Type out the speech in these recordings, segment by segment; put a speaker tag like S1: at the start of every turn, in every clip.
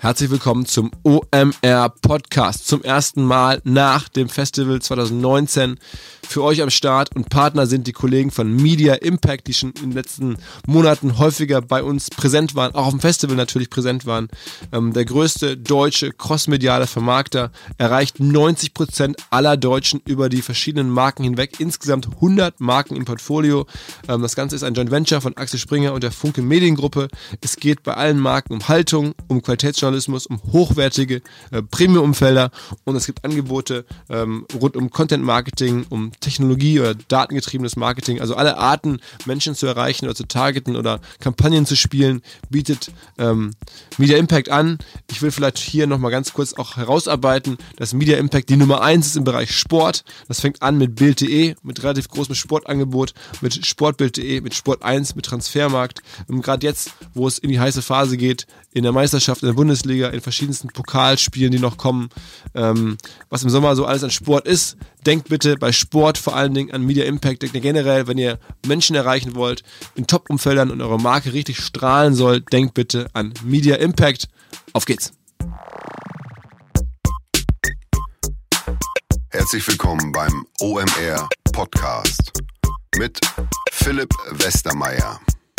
S1: Herzlich willkommen zum OMR Podcast. Zum ersten Mal nach dem Festival 2019 für euch am Start und Partner sind die Kollegen von Media Impact, die schon in den letzten Monaten häufiger bei uns präsent waren, auch auf dem Festival natürlich präsent waren. Der größte deutsche crossmediale Vermarkter erreicht 90% aller Deutschen über die verschiedenen Marken hinweg. Insgesamt 100 Marken im Portfolio. Das Ganze ist ein Joint Venture von Axel Springer und der Funke Mediengruppe. Es geht bei allen Marken um Haltung, um Qualitätsjournalismus, um hochwertige Premium-Umfelder und es gibt Angebote rund um Content-Marketing, um Technologie oder datengetriebenes Marketing, also alle Arten, Menschen zu erreichen oder zu targeten oder Kampagnen zu spielen, bietet Media Impact an. Ich will vielleicht hier nochmal ganz kurz auch herausarbeiten, dass Media Impact die Nummer 1 ist im Bereich Sport. Das fängt an mit Bild.de, mit relativ großem Sportangebot, mit Sportbild.de, mit Sport1, mit Transfermarkt. Gerade jetzt, wo es in die heiße Phase geht, in der Meisterschaft, in der Bundesliga, in verschiedensten Pokalspielen, die noch kommen, was im Sommer so alles an Sport ist. Denkt bitte bei Sport vor allen Dingen an Media Impact. Denkt generell, wenn ihr Menschen erreichen wollt, in Top-Umfeldern und eure Marke richtig strahlen soll, denkt bitte an Media Impact. Auf geht's!
S2: Herzlich willkommen beim OMR Podcast mit Philipp Westermeier.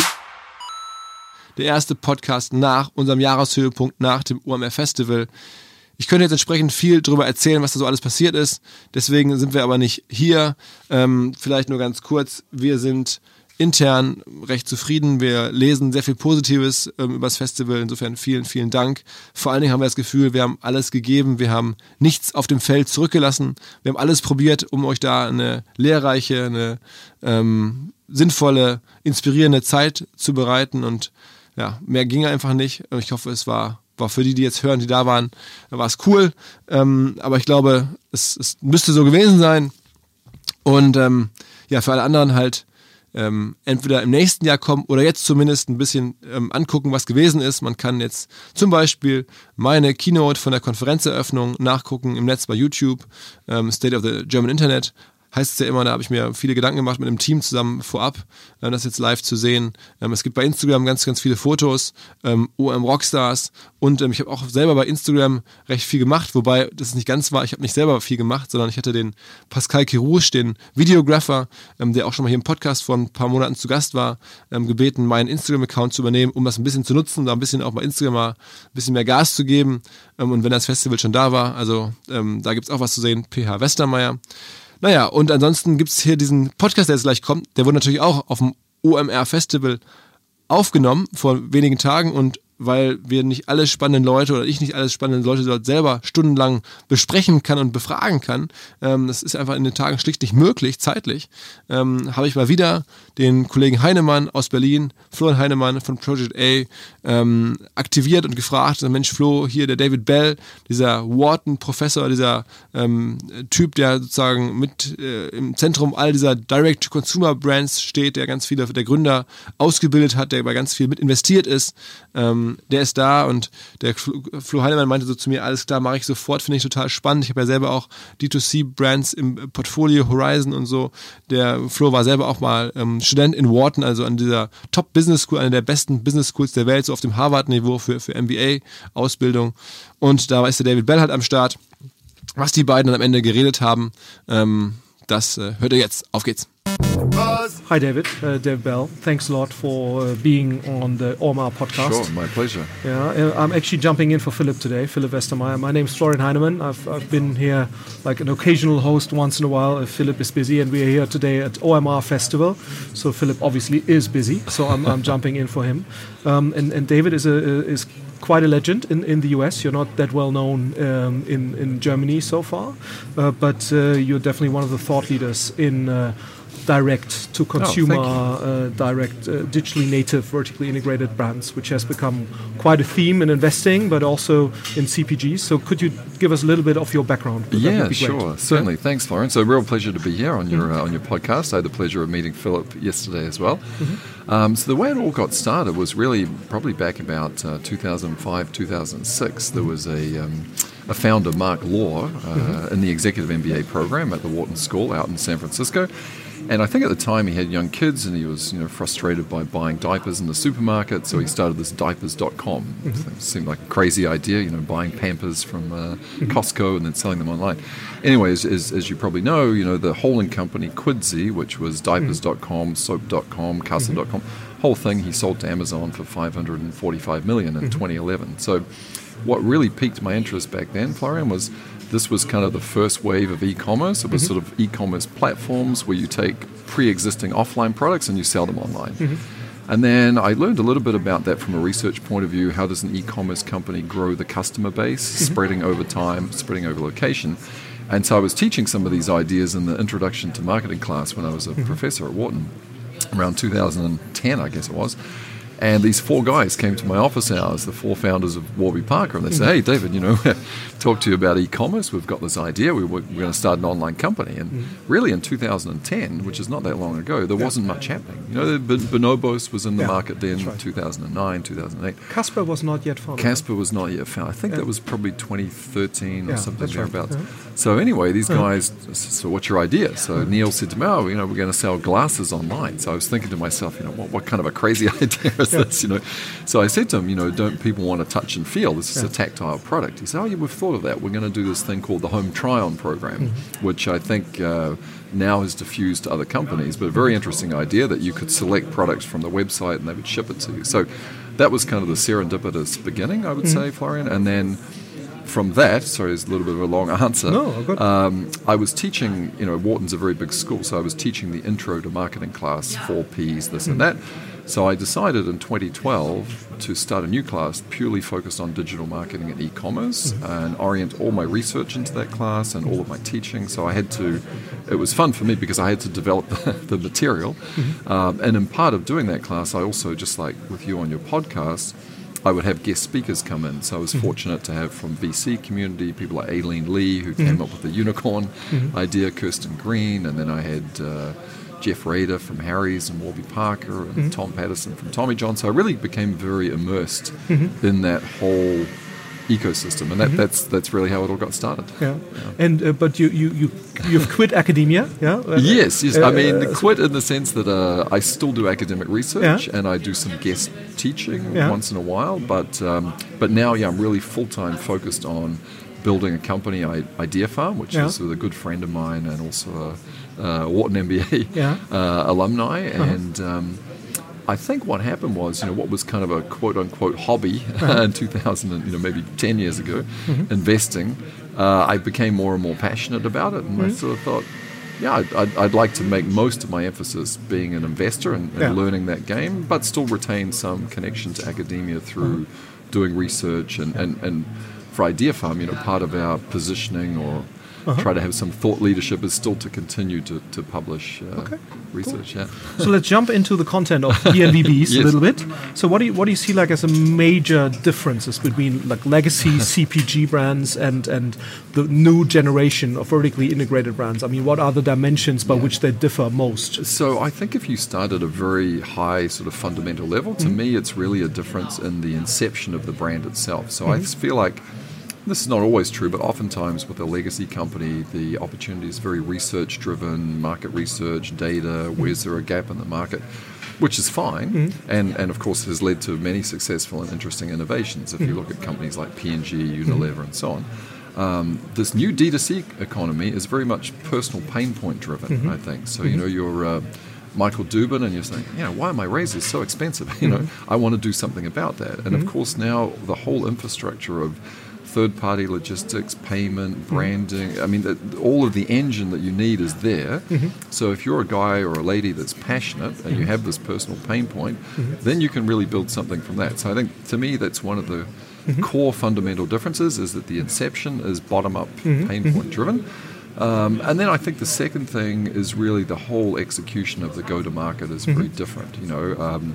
S1: Der erste Podcast nach unserem Jahreshöhepunkt, nach dem OMR Festival. Ich könnte jetzt entsprechend viel darüber erzählen, was da so alles passiert ist. Deswegen sind wir aber nicht hier. Vielleicht nur ganz kurz. Wir sind intern recht zufrieden. Wir lesen sehr viel Positives über das Festival. Insofern vielen, vielen Dank. Vor allen Dingen haben wir das Gefühl, wir haben alles gegeben. Wir haben nichts auf dem Feld zurückgelassen. Wir haben alles probiert, um euch da eine lehrreiche, eine sinnvolle, inspirierende Zeit zu bereiten. Und ja, mehr ging einfach nicht. Ich hoffe, es war für die jetzt hören, die da waren, war es cool. Aber ich glaube, es müsste so gewesen sein. Und ja, für alle anderen halt entweder im nächsten Jahr kommen oder jetzt zumindest ein bisschen angucken, was gewesen ist. Man kann jetzt zum Beispiel meine Keynote von der Konferenzeröffnung nachgucken im Netz bei YouTube, State of the German Internet. Heißt es ja immer, da habe ich mir viele Gedanken gemacht mit einem Team zusammen vorab, das jetzt live zu sehen. Es gibt bei Instagram ganz, ganz viele Fotos, OM Rockstars und ich habe auch selber bei Instagram recht viel gemacht, wobei das nicht ganz war. Ich habe nicht selber viel gemacht, sondern ich hatte den Pascal Kirouche, den Videographer, der auch schon mal hier im Podcast vor ein paar Monaten zu Gast war, gebeten, meinen Instagram-Account zu übernehmen, um das ein bisschen zu nutzen, da ein bisschen auch bei Instagram mal ein bisschen mehr Gas zu geben. Und wenn das Festival schon da war, also da gibt es auch was zu sehen, PH Westermeier. Naja, und ansonsten gibt es hier diesen Podcast, der jetzt gleich kommt. Der wurde natürlich auch auf dem OMR Festival aufgenommen vor wenigen Tagen und weil wir nicht alle spannenden Leute oder ich nicht alle spannenden Leute dort selber stundenlang besprechen kann und befragen kann, das ist einfach in den Tagen schlicht nicht möglich, zeitlich, habe ich mal wieder den Kollegen Heinemann aus Berlin, Florian Heinemann von Project A, aktiviert und gefragt, Mensch Flo, hier der David Bell, dieser Wharton-Professor, dieser Typ, der sozusagen mit im Zentrum all dieser Direct-to-Consumer-Brands steht, der ganz viele der Gründer ausgebildet hat, der bei ganz viel mit investiert ist, der ist da und der Flo Heinemann meinte so zu mir, alles klar, mache ich sofort, finde ich total spannend. Ich habe ja selber auch D2C-Brands im Portfolio, Horizon und so. Der Flo war selber auch mal Student in Wharton, also an dieser Top-Business School, einer der besten Business Schools der Welt, so auf dem Harvard-Niveau für MBA-Ausbildung. Und da ist der David Bell halt am Start. Was die beiden dann am Ende geredet haben, das hört ihr jetzt. Auf geht's.
S3: Hi David, David Bell. Thanks a lot for being on the OMR podcast.
S4: Sure, my pleasure.
S3: Yeah, I'm actually jumping in for Philip today, Philip Westermeier. My name's Florian Heinemann. I've been here like an occasional host once in a while if Philip is busy, and we are here today at OMR Festival. So Philip obviously is busy, so I'm jumping in for him. And David is quite a legend in the US. You're not that well known in Germany so far, but you're definitely one of the thought leaders in direct to consumer, direct digitally native, vertically integrated brands, which has become quite a theme in investing, but also in CPGs. So could you give us a little bit of your background?
S4: Yeah, sure, certainly. Thanks, Florence. So a real pleasure to be here on your podcast. I had the pleasure of meeting Philip yesterday as well. So the way it all got started was really probably back about 2005, 2006. There was a a founder, Mark Law, in the executive MBA program at the Wharton School out in San Francisco. And I think at the time he had young kids and he was frustrated by buying diapers in the supermarket, so he started this diapers.com. It seemed like a crazy idea, buying Pampers from Costco and then selling them online. Anyways, as you probably know, the holding company Quidsy, which was diapers.com, soap.com, casa.com, whole thing he sold to Amazon for $545 million in 2011. So what really piqued my interest back then, Florian, was this was kind of the first wave of e-commerce. It was sort of e-commerce platforms where you take pre-existing offline products and you sell them online. And then I learned a little bit about that from a research point of view. How does an e-commerce company grow the customer base, spreading over time, spreading over location? And so I was teaching some of these ideas in the Introduction to Marketing class when I was a professor at Wharton, around 2010, I guess it was. And these 4 guys came to my office hours, the 4 founders of Warby Parker, and they said, "Hey, David, talk to you about e-commerce. We've got this idea. We're going to start an online company." And really in 2010, which is not that long ago, there wasn't much happening. Bonobos was in the market then, 2009, 2008.
S3: Casper was not yet founded.
S4: Casper was not yet founded. I think that was probably 2013 or something thereabouts. Right. So anyway, these guys, so what's your idea? So Neil said to me, we're going to sell glasses online. So I was thinking to myself, what kind of a crazy idea is this? So I said to him, don't people want to touch and feel? This is a tactile product. He said, we've thought of that. We're going to do this thing called the Home Try-On program, which I think now has diffused to other companies, but a very interesting idea that you could select products from the website and they would ship it to you. So that was kind of the serendipitous beginning, I would say, Florian. And then from that, sorry, it's a little bit of a long answer.
S3: No, good.
S4: I was teaching, Wharton's a very big school, so I was teaching the Intro to Marketing class, 4 Ps, this and that. So I decided in 2012 to start a new class purely focused on digital marketing and e-commerce and orient all my research into that class and all of my teaching. So it was fun for me because I had to develop the material. And in part of doing that class, I also, just like with you on your podcast, I would have guest speakers come in. So I was fortunate to have from VC community people like Aileen Lee, who came up with the unicorn idea, Kirsten Green, and then I had Jeff Rader from Harry's and Warby Parker and Tom Patterson from Tommy John. So I really became very immersed in that whole ecosystem, and that's really how it all got started.
S3: And but you've quit academia,
S4: Yes. I mean, quit in the sense that I still do academic research and I do some guest teaching once in a while, but now I'm really full-time focused on building a company, Idea Farm, which is with a good friend of mine and also a Wharton MBA alumni. And I think what happened was, what was kind of a quote-unquote hobby in 2000, maybe 10 years ago, investing, I became more and more passionate about it. And I sort of thought, I'd like to make most of my emphasis being an investor and learning that game, but still retain some connection to academia through doing research and for Idea Farm, part of our positioning or try to have some thought leadership is still to continue to publish research. Cool.
S3: So let's jump into the content of BNVBs a little bit. So what do you see like as a major differences between like legacy CPG brands and the new generation of vertically integrated brands? I mean, what are the dimensions by which they differ most?
S4: So I think if you start at a very high sort of fundamental level, to me it's really a difference in the inception of the brand itself. So I feel like this is not always true, but oftentimes with a legacy company, the opportunity is very research-driven, market research, data, where's there a gap in the market, which is fine, and of course has led to many successful and interesting innovations. If you look at companies like P&G, Unilever, and so on. This new D2C economy is very much personal pain point driven, I think. So, you're Michael Dubin and you're saying, why are my razors so expensive? I want to do something about that. And of course now the whole infrastructure of third-party logistics, payment, branding. I mean, all of the engine that you need is there. So if you're a guy or a lady that's passionate and you have this personal pain point, then you can really build something from that. So I think, to me, that's one of the core fundamental differences is that the inception is bottom-up, pain point-driven. And then I think the second thing is really the whole execution of the go-to-market is very different.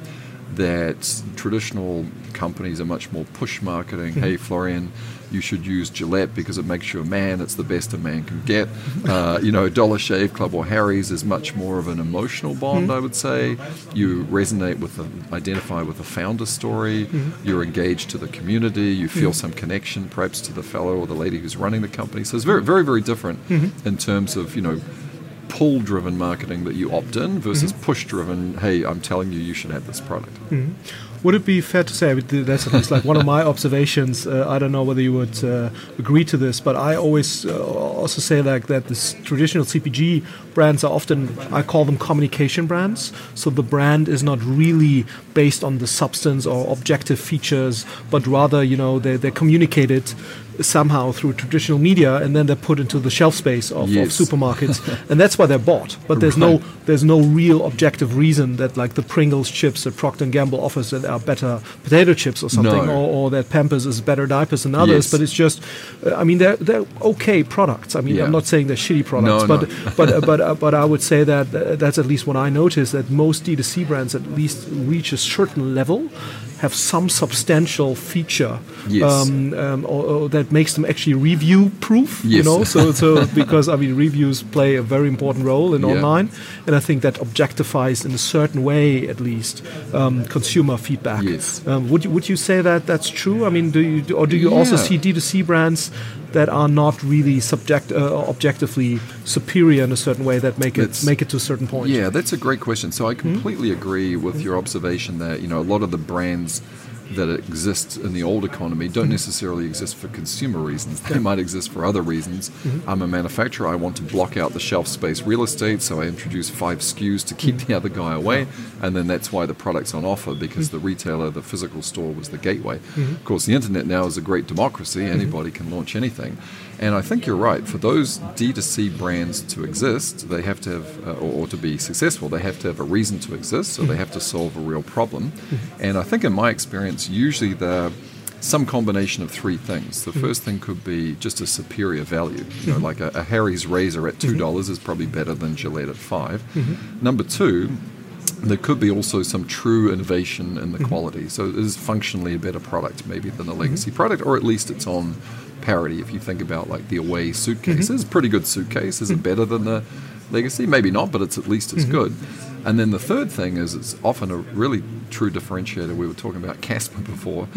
S4: that traditional companies are much more push marketing. Hey, Florian, you should use Gillette because it makes you a man. It's the best a man can get. Dollar Shave Club or Harry's is much more of an emotional bond, I would say. You resonate with identify with the founder story. You're engaged to the community. You feel some connection, perhaps, to the fellow or the lady who's running the company. So it's very, very, very different in terms of, pull-driven marketing that you opt in versus push-driven, hey, I'm telling you should have this product.
S3: Would it be fair to say, that's at least like one of my observations, I don't know whether you would agree to this, but I always also say that this traditional CPG brands are often, I call them communication brands, so the brand is not really based on the substance or objective features, but rather, they're communicated somehow through traditional media, and then they're put into the shelf space of supermarkets, and that's why they're bought. But there's no real objective reason that like the Pringles chips that Procter & Gamble offers that are better potato chips or something, or that Pampers is better diapers than others. But it's just, they're okay products. I'm not saying they're shitty products, but I would say that that's at least what I noticed, that most D2C brands at least reach a certain level, have some substantial feature or that makes them actually review proof, so because reviews play a very important role in online, and I think that objectifies in a certain way at least consumer feedback. Would you say that that's true? Do you also see D2C brands that are not really objectively superior in a certain way that make it to a certain point?
S4: Yeah, that's a great question. So I completely agree with your observation that a lot of the brands that exist in the old economy don't necessarily exist for consumer reasons. They might exist for other reasons. I'm a manufacturer. I want to block out the shelf space real estate, so I introduce 5 SKUs to keep the other guy away, and then that's why the product's on offer, because the retailer, the physical store, was the gateway. Of course, the internet now is a great democracy. Anybody can launch anything. And I think you're right. For those D2C brands to exist, they have to have, or to be successful, they have to have a reason to exist, so they have to solve a real problem. And I think in my experience, usually they're some combination of 3 things. The first thing could be just a superior value. Like a Harry's razor at $2 is probably better than Gillette at $5. Number 2, there could be also some true innovation in the quality. So it is functionally a better product maybe than a legacy product, or at least it's on parity. If you think about like the Away suitcase, it's a pretty good suitcase. Is it better than the legacy? Maybe not, but it's at least as good. And then the third thing is it's often a really true differentiator. We were talking about Casper before,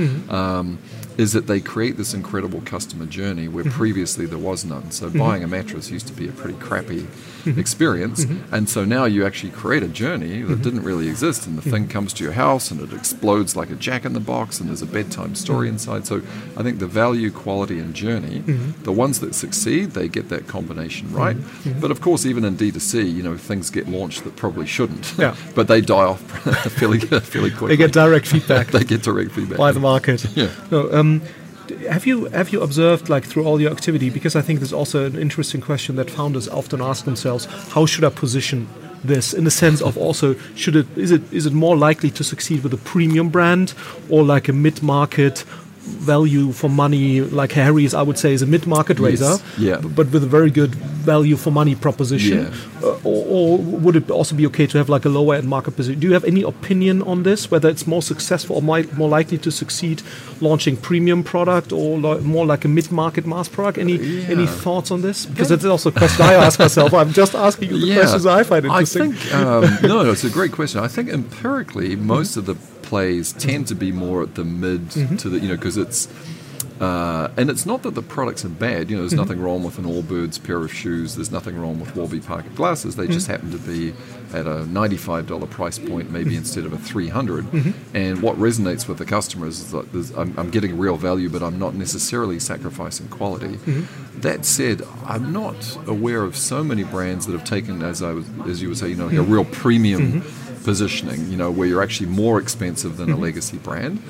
S4: is that they create this incredible customer journey where previously there was none. So buying a mattress used to be a pretty crappy experience, and so now you actually create a journey that didn't really exist, and the thing comes to your house and it explodes like a jack-in-the-box, and there's a bedtime story inside. So I think the value, quality, and journey, the ones that succeed, they get that combination right. But of course, even in D2C, things get launched that probably shouldn't, but they die off fairly quickly.
S3: They get direct feedback.
S4: They get direct feedback
S3: by the market.
S4: Yeah.
S3: No, have you observed, like, through all your activity, because I think there's also an interesting question that founders often ask themselves, how should I position this, in the sense of also, is it more likely to succeed with a premium brand or like a mid-market value for money, like Harry's, I would say, is a mid-market razor, but with a very good value for money proposition, or would it also be okay to have like a lower end market position? Do you have any opinion on this, whether it's more successful or more likely to succeed launching premium product or more like a mid-market mass product? Any thoughts on this? Because that's also a question I ask myself. I'm just asking you the questions I find interesting.
S4: I think, no, it's a great question. I think empirically most of the plays tend to be more at the mid to the, because it's and it's not that the products are bad. There's nothing wrong with an Allbirds pair of shoes. There's nothing wrong with Warby Parker glasses. They just happen to be at a $95 price point, maybe instead of a $300. And what resonates with the customers is that I'm getting real value, but I'm not necessarily sacrificing quality. That said, I'm not aware of so many brands that have taken, as you would say, a real premium positioning, where you're actually more expensive than a legacy brand.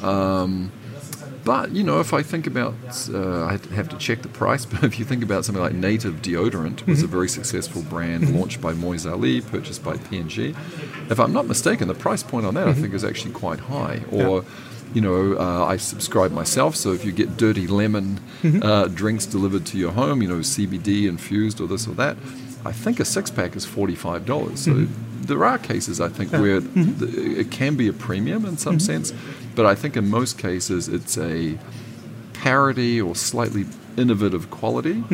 S4: But, if I think about, I have to check the price, but if you think about something like Native Deodorant, was a very successful brand launched by Moise Ali, purchased by P&G. If I'm not mistaken, the price point on that I think is actually quite high. Or, I subscribe myself, so if you get Dirty Lemon drinks delivered to your home, CBD infused or this or that, I think a six-pack is $45. So there are cases, I think, where it can be a premium in some sense, but I think in most cases it's a parity or slightly innovative quality.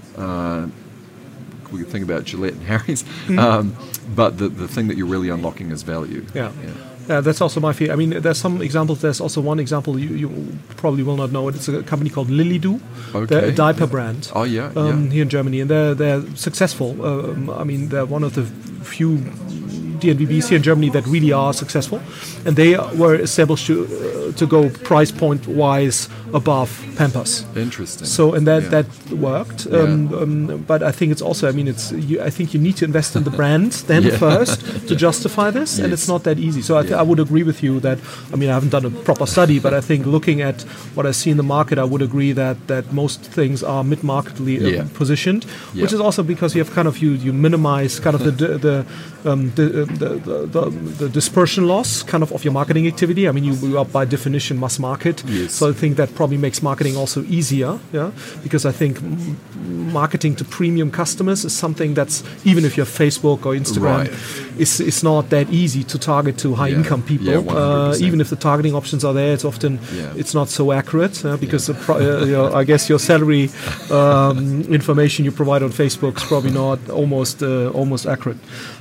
S4: We can think about Gillette and Harry's, but the thing that you're really unlocking is value.
S3: That's also my fear. I mean, there's some examples. There's also one example you probably will not know it. It's a company called Lilly-Do. They're a diaper brand.
S4: Oh, yeah.
S3: Here in Germany, and they're successful. I mean, they're one of the few DNVBs here in Germany that really are successful, and they were established to go price point wise above Pampers.
S4: Interesting.
S3: So and that worked, but I think it's also. I mean, I think you need to invest in the brand then first to justify this, and it's not that easy. So I would agree with you that. I mean, I haven't done a proper study, but I think looking at what I see in the market, I would agree that most things are mid-marketly positioned, which is also because you have kind of you minimize kind of the dispersion loss kind of your marketing activity. I mean, you are by definition mass market, so I think that probably makes marketing also easier, because I think marketing to premium customers is something that's, even if you have Facebook or Instagram, it's not that easy to target to high income people. Even if the targeting options are there, it's often it's not so accurate because I guess your salary information you provide on Facebook is probably not almost accurate.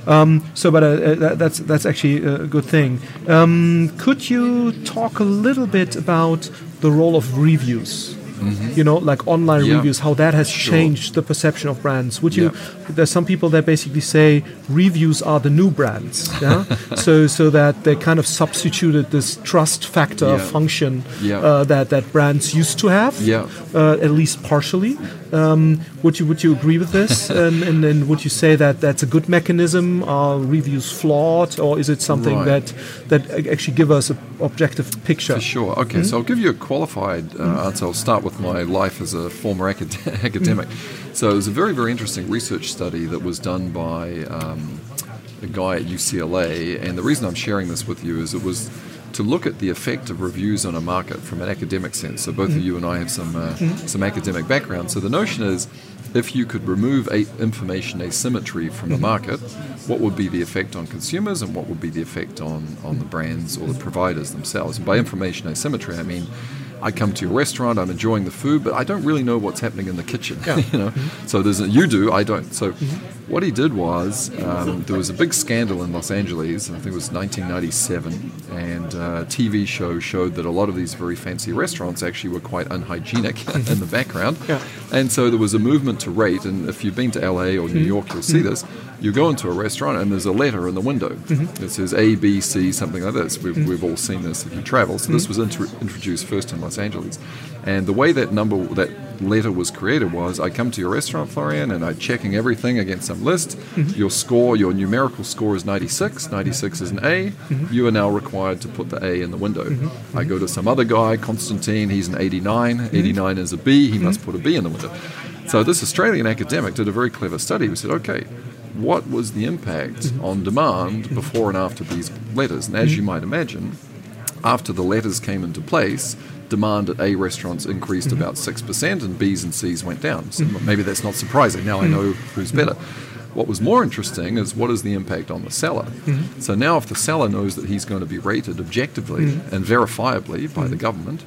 S3: But that's actually a good thing. Could you talk a little bit about the role of reviews? You know, like online reviews, how that has changed the perception of brands. There's some people that basically say reviews are the new brands, so that they kind of substituted this trust factor function that brands used to have, at least partially. Would you agree with this? and would you say that that's a good mechanism? Are reviews flawed, or is it something that actually give us an objective picture?
S4: For sure. Okay, so I'll give you a qualified answer. I'll start with my life as a former academic. So it was a very, very interesting research study that was done by a guy at UCLA, and the reason I'm sharing this with you is it was to look at the effect of reviews on a market from an academic sense. So both of you and I have some academic background. So the notion is, if you could remove information asymmetry from the market, what would be the effect on consumers and what would be the effect on the brands or the providers themselves? And by information asymmetry, I mean, I come to your restaurant, I'm enjoying the food, but I don't really know what's happening in the kitchen. You know, so you do, I don't. So what he did was there was a big scandal in Los Angeles. I think it was 1997, and a TV show showed that a lot of these very fancy restaurants actually were quite unhygienic in the background. And so there was a movement to rate. And if you've been to LA or New York, you'll see this. You go into a restaurant and there's a letter in the window. It says A, B, C, something like this. We've all seen this if you travel. So this was introduced first in Los Angeles. And the way that letter was created was, I come to your restaurant, Florian, and I'm checking everything against some list. Your score, your numerical score is 96. 96 is an A. You are now required to put the A in the window. I go to some other guy, Constantine, he's an 89. 89 is a B, he must put a B in the window. So this Australian academic did a very clever study. We said, okay, what was the impact on demand before and after these letters? And as you might imagine, after the letters came into place, demand at A restaurants increased about 6% and B's and C's went down. So maybe that's not surprising. Now I know who's better. What was more interesting is, what is the impact on the seller? So now if the seller knows that he's going to be rated objectively and verifiably by the government,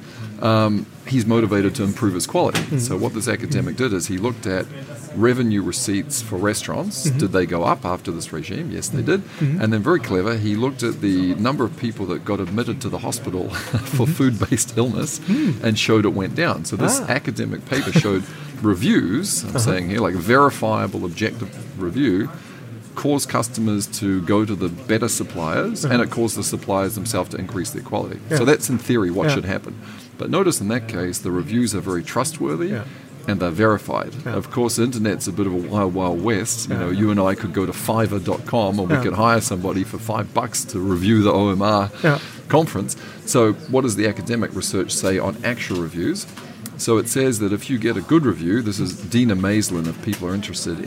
S4: he's motivated to improve his quality. So what this academic did is he looked at revenue receipts for restaurants. Did they go up after this regime? Yes, they did. And then, very clever, he looked at the number of people that got admitted to the hospital for food-based illness and showed it went down. So this academic paper showed reviews, I'm saying here, like verifiable, objective review, cause customers to go to the better suppliers, and it caused the suppliers themselves to increase their quality. So that's in theory what should happen. But notice in that case, the reviews are very trustworthy and they're verified. Of course, the internet's a bit of a wild, wild west. You know, you and I could go to Fiverr.com, or we could hire somebody for $5 to review the OMR conference. So what does the academic research say on actual reviews? So it says that if you get a good review, this is Dina Maislin, if people are interested,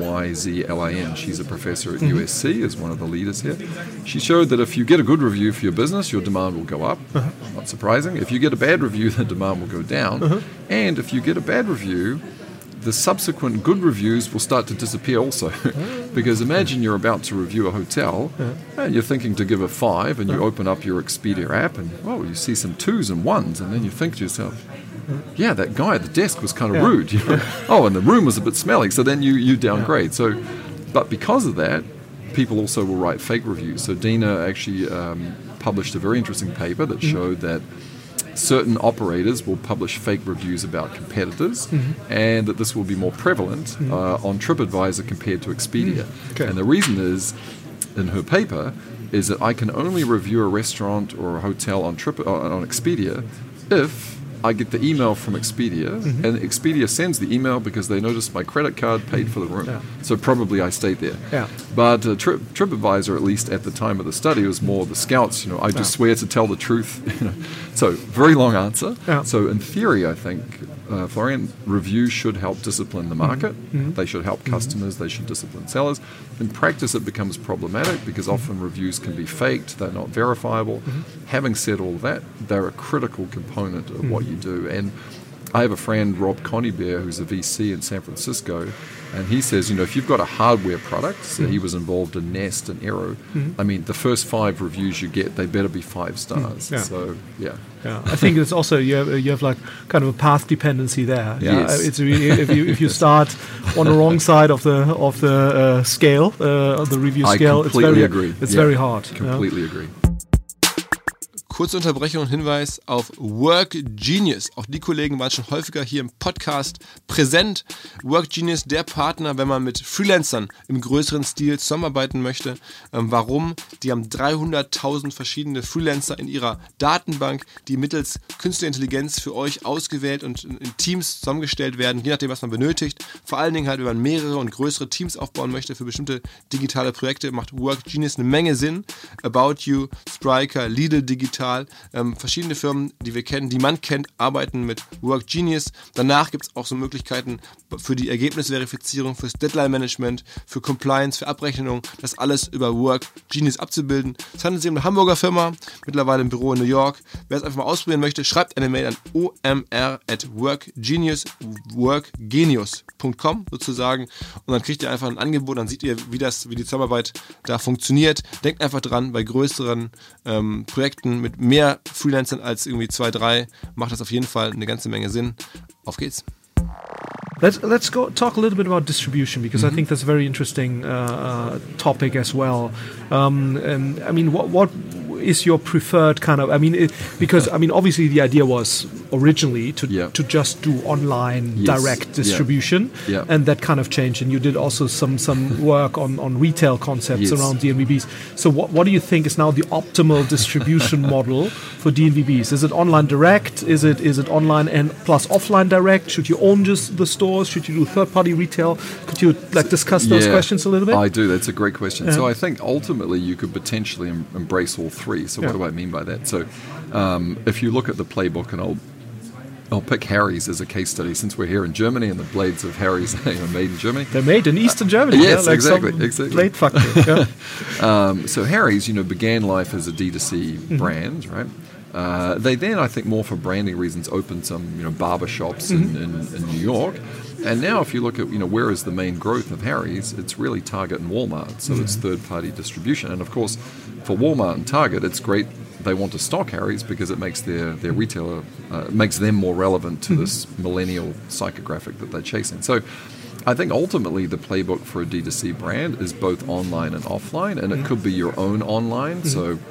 S4: Mayzlin. She's a professor at USC, is one of the leaders here. She showed that if you get a good review for your business, your demand will go up. Not surprising. If you get a bad review, the demand will go down. And if you get a bad review, the subsequent good reviews will start to disappear also. Because imagine you're about to review a hotel and you're thinking to give a 5 and you open up your Expedia app and, you see some 2s and 1s and then you think to yourself, yeah, that guy at the desk was kind of rude. You know? And the room was a bit smelly. So then you downgrade. So, but because of that, people also will write fake reviews. So Dina actually published a very interesting paper that showed that certain operators will publish fake reviews about competitors, and that this will be more prevalent on TripAdvisor compared to Expedia.
S3: Okay.
S4: And the reason is, in her paper, is that I can only review a restaurant or a hotel on Expedia if I get the email from Expedia, and Expedia sends the email because they noticed my credit card paid for the room. Yeah. So probably I stayed there.
S3: Yeah.
S4: But TripAdvisor, at least at the time of the study, was more the scouts. I just swear to tell the truth. So very long answer. Yeah. So in theory, I think, Florian, reviews should help discipline the market. They should help customers. They should discipline sellers. In practice, it becomes problematic because often reviews can be faked. They're not verifiable. Having said all that, they're a critical component of what you do. And I have a friend, Rob Conybeare, who's a VC in San Francisco, and he says, if you've got a hardware product, so he was involved in Nest and Aero, I mean, the first 5 reviews you get, they better be 5 stars.
S3: Yeah.
S4: So, yeah.
S3: Yeah, I think it's also you have like kind of a path dependency there. Yeah,
S4: yes.
S3: It's really, if you start on the wrong side of the scale, of the review scale,
S4: I completely agree.
S3: It's very hard.
S4: Completely agree.
S1: Kurze Unterbrechung und Hinweis auf WorkGenius. Auch die Kollegen waren schon häufiger hier im Podcast präsent. WorkGenius, der Partner, wenn man mit Freelancern im größeren Stil zusammenarbeiten möchte. Warum? Die haben 300.000 verschiedene Freelancer in ihrer Datenbank, die mittels künstlicher Intelligenz für euch ausgewählt und in Teams zusammengestellt werden, je nachdem, was man benötigt. Vor allen Dingen halt, wenn man mehrere und größere Teams aufbauen möchte für bestimmte digitale Projekte, macht WorkGenius eine Menge Sinn. About You, Spryker, Lidl Digital, verschiedene Firmen, die wir kennen, die man kennt, arbeiten mit WorkGenius. Danach gibt es auch so Möglichkeiten für die Ergebnisverifizierung, fürs Deadline-Management, für Compliance, für Abrechnung, das alles über WorkGenius abzubilden. Es handelt sich um eine Hamburger Firma, mittlerweile im Büro in New York. Wer es einfach mal ausprobieren möchte, schreibt eine Mail an omr@workgenius.com sozusagen, und dann kriegt ihr einfach ein Angebot, dann seht ihr, wie die Zusammenarbeit da funktioniert. Denkt einfach dran, bei größeren Projekten mit mehr Freelancern als irgendwie 2, 3 macht das auf jeden Fall eine ganze Menge Sinn. Auf geht's.
S3: Let's go talk a little bit about distribution, because I think that's a very interesting topic as well. I mean, what is your preferred kind of? I mean, because obviously the idea was originally to just do online direct distribution, and that kind of changed. And you did also some work on retail concepts around DNVBs. So what do you think is now the optimal distribution model for DNVBs? Is it online direct? Is it online and plus offline direct? Should you own just the stores? Should you do third-party retail? Could you discuss those questions a little bit?
S4: I do. That's a great question. So I think ultimately you could potentially embrace all 3. So what do I mean by that? So if you look at the playbook, and I'll pick Harry's as a case study, since we're here in Germany and the blades of Harry's are made in Germany.
S3: They're made in Eastern Germany.
S4: Yes,
S3: like
S4: exactly.
S3: Blade factory.
S4: So Harry's, began life as a D2C brand, right? They then, I think, more for branding reasons, opened some, barber shops in New York. And now if you look at, where is the main growth of Harry's, it's really Target and Walmart. So it's third-party distribution. And of course, for Walmart and Target, it's great. They want to stock Harry's because it makes their retailer, makes them more relevant to this millennial psychographic that they're chasing. So I think ultimately the playbook for a D2C brand is both online and offline, and it could be your own online,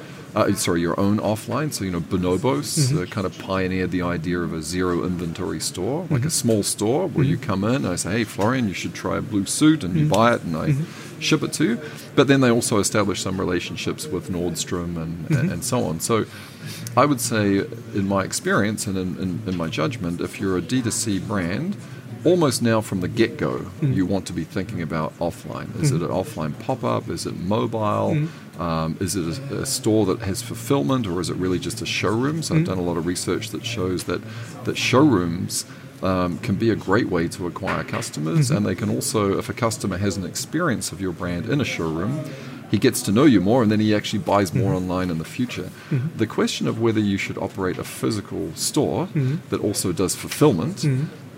S4: your own offline. So, Bonobos kind of pioneered the idea of a zero inventory store, like a small store where you come in and I say, hey, Florian, you should try a blue suit, and you buy it and I ship it to you. But then they also established some relationships with Nordstrom and so on. So I would say, in my experience and in my judgment, if you're a D2C brand, almost now from the get-go, you want to be thinking about offline. Is it an offline pop-up? Is it mobile? Is it a store that has fulfillment, or is it really just a showroom? So I've done a lot of research that shows that showrooms can be a great way to acquire customers, and they can also, if a customer has an experience of your brand in a showroom, he gets to know you more, and then he actually buys more online in the future. The question of whether you should operate a physical store that also does fulfillment,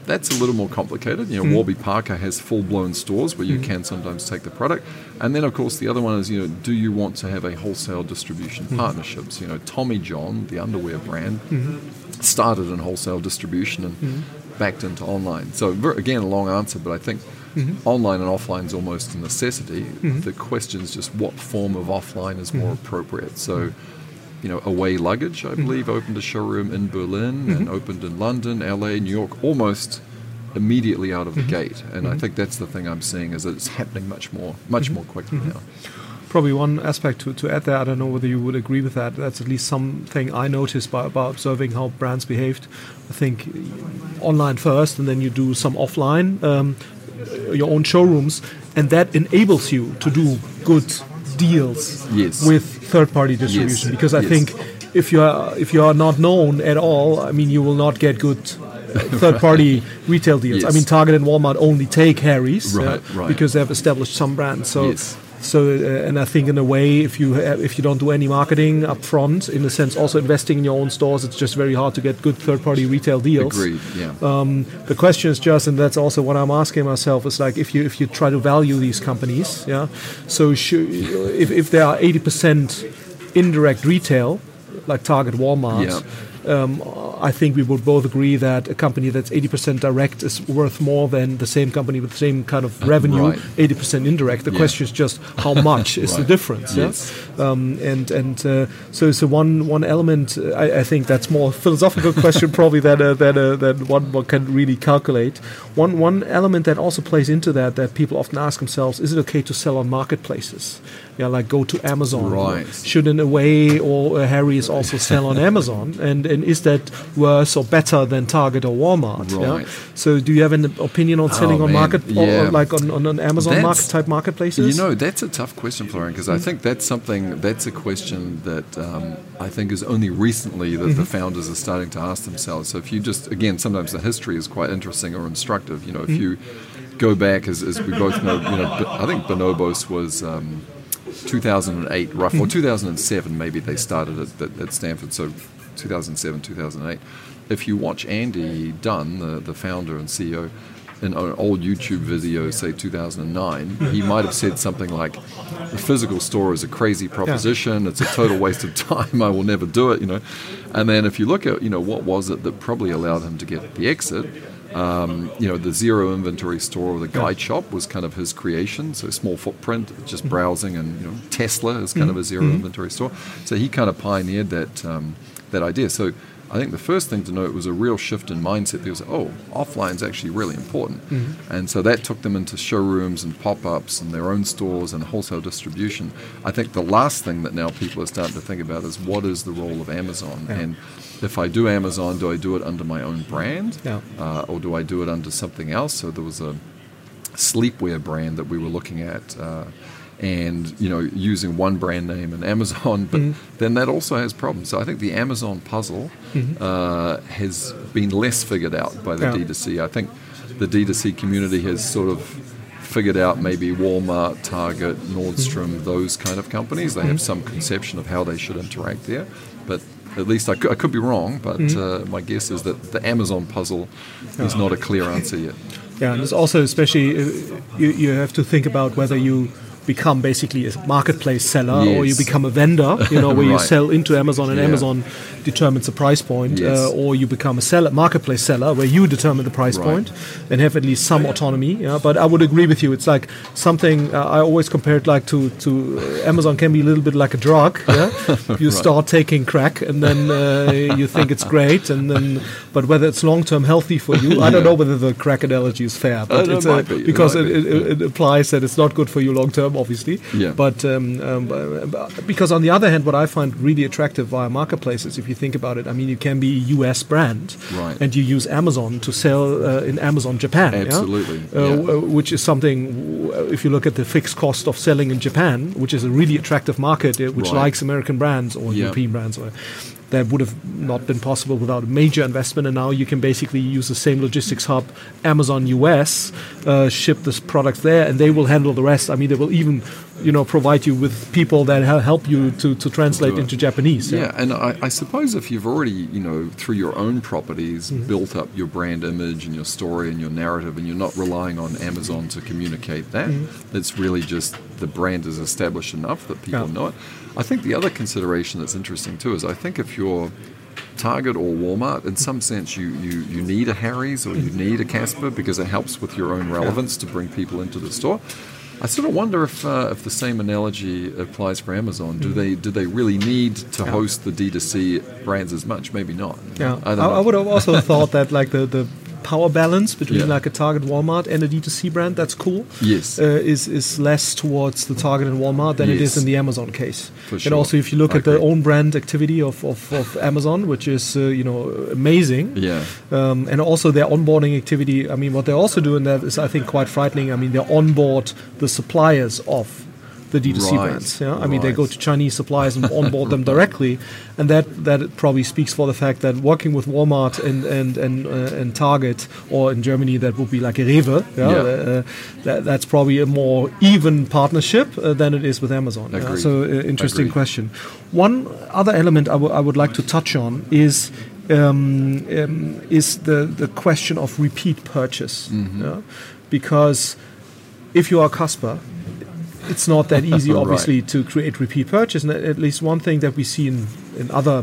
S4: that's a little more complicated. You know, Warby Parker has full-blown stores where you can sometimes take the product. And then, of course, the other one is, you know, do you want to have a wholesale distribution partnerships? You know, Tommy John, the underwear brand, started in wholesale distribution and backed into online. So, again, a long answer, but I think online and offline is almost a necessity. The question is just what form of offline is more appropriate. So, you know, Away Luggage, I believe, opened a showroom in Berlin and opened in London, LA, New York, almost immediately out of the gate. And I think that's the thing I'm seeing, is that it's happening much more quickly now.
S3: Probably one aspect to add there, I don't know whether you would agree with that, that's at least something I noticed by observing how brands behaved. I think online first, and then you do some offline, your own showrooms, and that enables you to do good deals with third-party distribution. Because I think if you are not known at all, I mean, you will not get good third-party retail deals. I mean, Target and Walmart only take Harry's because they have established some brands. So, and I think in a way, if you don't do any marketing up front, in a sense, also investing in your own stores, it's just very hard to get good third-party retail deals.
S4: Agreed. Yeah.
S3: The question is just, and that's also what I'm asking myself, is like if you try to value these companies, So if there are 80% indirect retail, like Target, Walmart. I think we would both agree that a company that's 80% direct is worth more than the same company with the same kind of revenue, 80% indirect. The question is just how much is the difference. So one element, I think that's more a philosophical question probably than one can really calculate. One element that also plays into that people often ask themselves, is it okay to sell on marketplaces? Like go to Amazon. Should in a way or Harry's also sell on Amazon? And is that worse or better than Target or Walmart? So do you have an opinion on selling on market or like on Amazon type marketplaces?
S4: You know, that's a tough question, Florian, because I think that's a question that I think is only recently that the founders are starting to ask themselves. So if you just, again, sometimes the history is quite interesting or instructive. You know, if you go back, as we both know, you know, I think Bonobos was 2008, roughly, or 2007 maybe they started at Stanford, so 2007, 2008. If you watch Andy Dunn, the founder and CEO, in an old YouTube video, say 2009, he might have said something like, the physical store is a crazy proposition, it's a total waste of time, I will never do it, you know. And then if you look at, you know, what was it that probably allowed him to get the exit, you know, the zero inventory store or the guide shop was kind of his creation, so small footprint, just browsing, and, you know, Tesla is kind of a zero inventory store. So he kind of pioneered that idea. So I think the first thing to note was a real shift in mindset. They was, offline is actually really important. And so that took them into showrooms and pop-ups and their own stores and wholesale distribution. I think the last thing that now people are starting to think about is what is the role of Amazon? And if I do Amazon, do I do it under my own brand? Or do I do it under something else? So there was a sleepwear brand that we were looking at, and, you know, using one brand name in Amazon, but then that also has problems. So I think the Amazon puzzle has been less figured out by the D2C. I think the D2C community has sort of figured out maybe Walmart, Target, Nordstrom, those kind of companies. They have some conception of how they should interact there, but at least I could be wrong, but my guess is that the Amazon puzzle is not a clear answer yet.
S3: Yeah, and it's also, especially, you have to think about whether you become basically a marketplace seller or you become a vendor, you know, where you sell into Amazon and Amazon determines the price point, or you become a marketplace seller where you determine the price point and have at least some autonomy. But I would agree with you. It's like something I always compare it like to Amazon can be a little bit like a drug. You start taking crack and then you think it's great, and then but whether it's long-term healthy for you, I don't know whether the crack analogy is fair, but because it implies that it's not good for you long-term, obviously. But because on the other hand, what I find really attractive via marketplaces, if you think about it, I mean, you can be a US brand and you use Amazon to sell in Amazon Japan.
S4: Absolutely.
S3: Which is something, if you look at the fixed cost of selling in Japan, which is a really attractive market, which likes American brands or European brands, that would have not been possible without a major investment, and now you can basically use the same logistics hub, Amazon US, ship this product there, and they will handle the rest. I mean, they will even provide you with people that help you to translate into Japanese.
S4: Yeah, and I suppose if you've already, through your own properties, built up your brand image and your story and your narrative, and you're not relying on Amazon to communicate that, it's really just the brand is established enough that people know it. I think the other consideration that's interesting too is I think if you're Target or Walmart, in some sense you need a Harry's or you need a Casper because it helps with your own relevance to bring people into the store. I sort of wonder if the same analogy applies for Amazon. Do they really need to host the D2C brands as much? Maybe not.
S3: Yeah, I would have also thought that like the power balance between like a Target, Walmart, and a D2C brand, that's cool.
S4: Yes,
S3: is less towards the Target and Walmart than it is in the Amazon case.
S4: For sure.
S3: And also, if you look at the own brand activity of Amazon, which is amazing.
S4: Yeah.
S3: And also their onboarding activity. I mean, what they also do in that is, I think, quite frightening. I mean, they onboard the suppliers of the D2C brands. Yeah? I mean, they go to Chinese suppliers and onboard them directly, and that probably speaks for the fact that working with Walmart and Target, or in Germany that would be like a Rewe, that's probably a more even partnership than it is with Amazon. So, interesting question. One other element I would like to touch on is the question of repeat purchase, because if you are Casper, it's not that easy, obviously, to create repeat purchase. And at least one thing that we see in other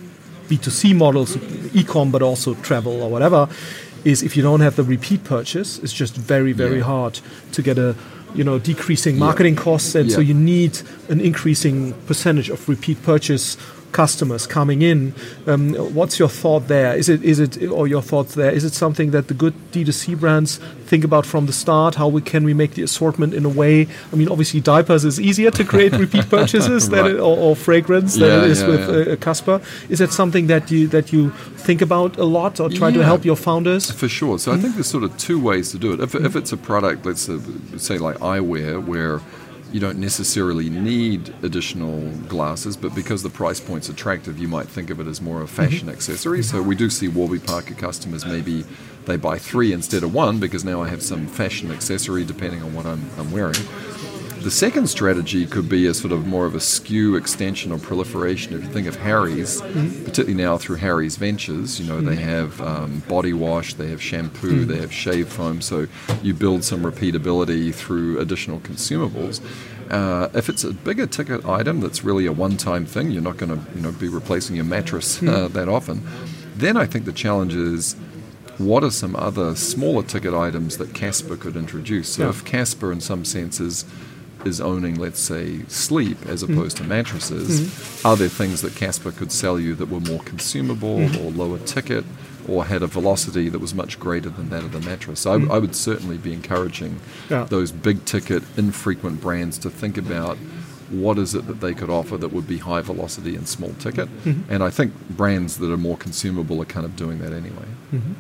S3: B2C models, e-com, but also travel or whatever, is if you don't have the repeat purchase, it's just very, very hard to get a decreasing marketing costs. And so you need an increasing percentage of repeat purchase customers coming in. What's your thought there? Is it or your thoughts there? Is it something that the good D2C brands think about from the start? How can we make the assortment in a way? I mean, obviously diapers is easier to create repeat purchases or fragrance than it is with Casper. Is that something that you think about a lot or try to help your founders?
S4: For sure. So I think there's sort of two ways to do it. If it's a product, let's say like eyewear, where you don't necessarily need additional glasses, but because the price point's attractive, you might think of it as more of a fashion accessory. So we do see Warby Parker customers, maybe they buy 3 instead of 1 because now I have some fashion accessory depending on what I'm wearing. The second strategy could be a sort of more of a SKU extension or proliferation. If you think of Harry's, particularly now through Harry's Ventures, they have body wash, they have shampoo, they have shave foam. So you build some repeatability through additional consumables. If it's a bigger ticket item that's really a one-time thing, you're not going to be replacing your mattress that often. Then I think the challenge is, what are some other smaller ticket items that Casper could introduce? So if Casper in some senses is owning, let's say, sleep as opposed to mattresses, are there things that Casper could sell you that were more consumable or lower ticket or had a velocity that was much greater than that of the mattress? So I would certainly be encouraging those big ticket, infrequent brands to think about what is it that they could offer that would be high velocity and small ticket. And I think brands that are more consumable are kind of doing that anyway.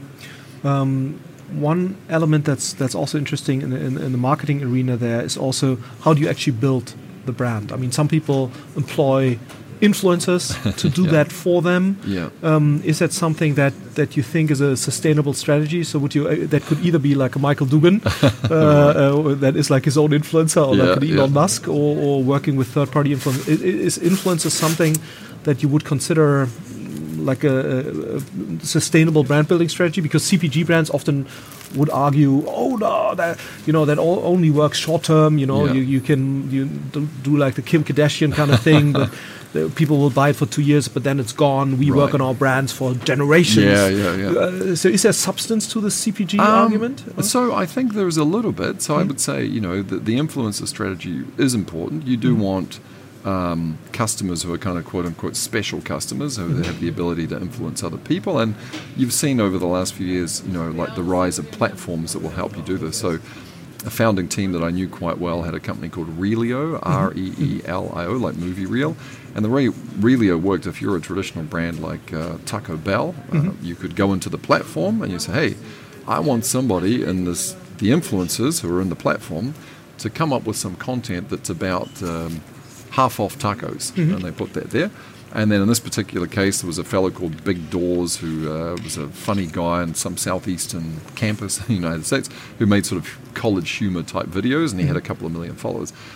S3: One element that's also interesting in the marketing arena there is also how do you actually build the brand? I mean, some people employ influencers to do that for them. Is that something that you think is a sustainable strategy? So would you that could either be like a Michael Dugan that is like his own influencer, or like an Elon Musk, or working with third-party influencers? Is influencer something that you would consider like a sustainable brand building strategy? Because CPG brands often would argue, that only works short term. You can do like the Kim Kardashian kind of thing, but people will buy it for 2 years, but then it's gone. We work on our brands for generations. So is there substance to the CPG argument?
S4: So I think there is a little bit. So I would say, the influencer strategy is important. You do want customers who are kind of quote-unquote special customers who have the ability to influence other people. And you've seen over the last few years, like the rise of platforms that will help you do this. So a founding team that I knew quite well had a company called Reelio, R-E-E-L-I-O, like movie reel. And the way Reelio worked, if you're a traditional brand like Taco Bell, you could go into the platform and you say, hey, I want somebody in the influencers who are in the platform to come up with some content that's about half off tacos, and they put that there. And then in this particular case, there was a fellow called Big Doors who was a funny guy on some southeastern campus in the United States who made sort of college humor type videos, and he had a couple of million followers.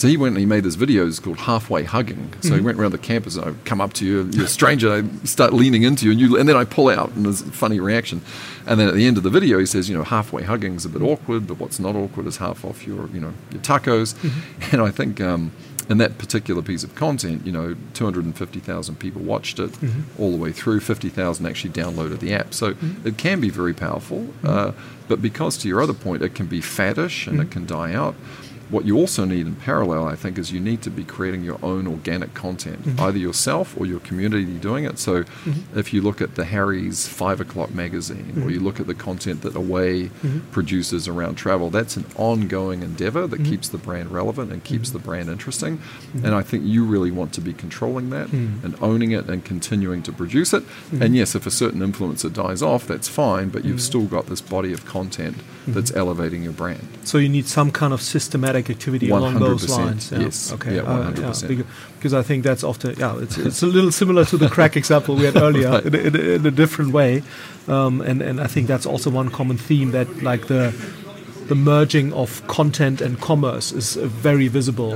S4: So he went and he made this videos called Halfway Hugging. So he went around the campus and I'd come up to you, you're a stranger, I start leaning into you, and then I pull out, and there's a funny reaction. And then at the end of the video, he says, halfway hugging is a bit awkward, but what's not awkward is half off your tacos. And I think in that particular piece of content, 250,000 people watched it all the way through, 50,000 actually downloaded the app. So it can be very powerful, but because, to your other point, it can be faddish and it can die out. What you also need in parallel, I think, is you need to be creating your own organic content, either yourself or your community doing it. So if you look at the Harry's 5 O'Clock magazine, or you look at the content that Away produces around travel, that's an ongoing endeavor that keeps the brand relevant and keeps the brand interesting. And I think you really want to be controlling that and owning it and continuing to produce it. And yes, if a certain influencer dies off, that's fine, but you've still got this body of content that's elevating your brand.
S3: So you need some kind of systematic activity along those lines.
S4: Yes.
S3: Okay.
S4: Yeah, 100%.
S3: Because I think that's often, it's a little similar to the crack example we had earlier,
S4: Right.
S3: in a different way. And I think that's also one common theme, that like the merging of content and commerce is very visible